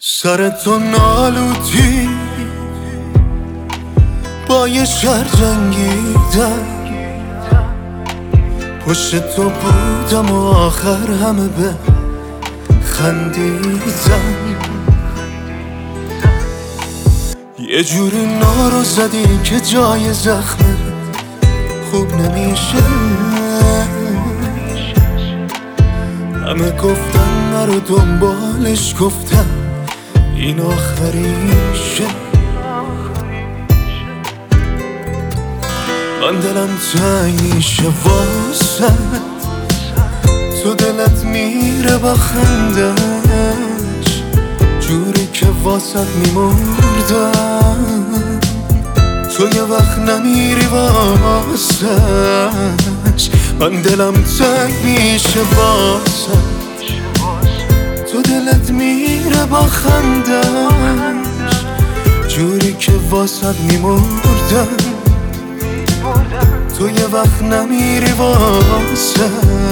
سر تو نالوتی با یه شهر جنگیدم، پشت تو بودم و آخر همه به خندیدم. یه جوری نارو زدی که جای زخمه خوب نمیشه. همه گفتن نرو دنبالش، گفتم این آخریشه. من دلم تنگ میشه واسه تو، دلت میره با خندش جوری که واسط میمردم. تو یه وقت نمیری واسش، من دلم تنگ میشه واسه تو، دلت میره با خندش جوری که واسط میمردم. تو یه وقت نمیری واسش.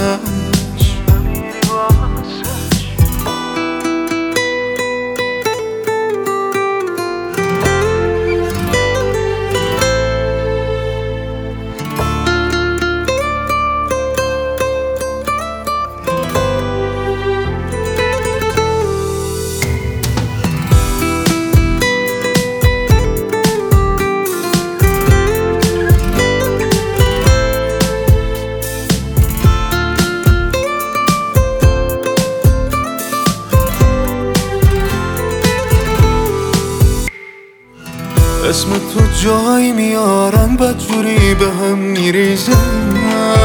اسم تو جایی میارم بدجوری به هم میریزم،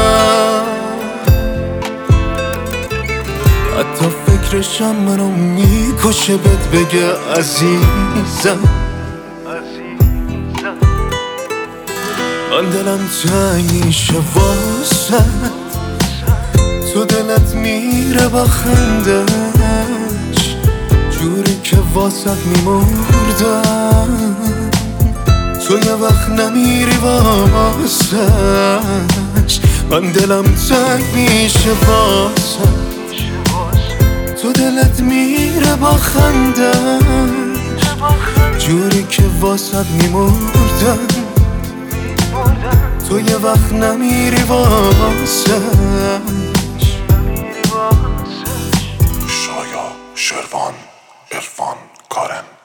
حتی فکرشم منو میکشه بهت بگه عزیزم. من دلم تنگ میشه واسه تو، دلت میره با خندش جوری که واسط میمردم. تو یه وقت نمیری واسش، من دلم تنگ میشه واسه تو، دلت میره با خندش جوری که واسط میمردم. تو یه وقت نمیری واسش. شایا، شروان، عرفان، کارم